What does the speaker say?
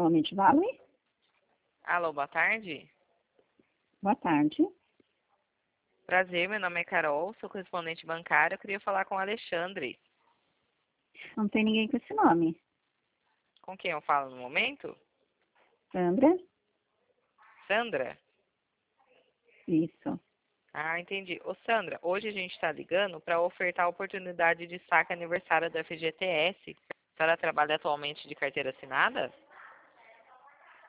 Alô, Mid Valley? Alô, boa tarde. Boa tarde. Prazer, meu nome é Carol, sou correspondente bancário. Eu queria falar com o Alexandre. Não tem ninguém com esse nome. Com quem eu falo no momento? Sandra? Sandra? Isso. Ah, entendi. Ô, Sandra, hoje a gente está ligando para ofertar a oportunidade de saque aniversário da FGTS. A senhora trabalha atualmente de carteira assinada?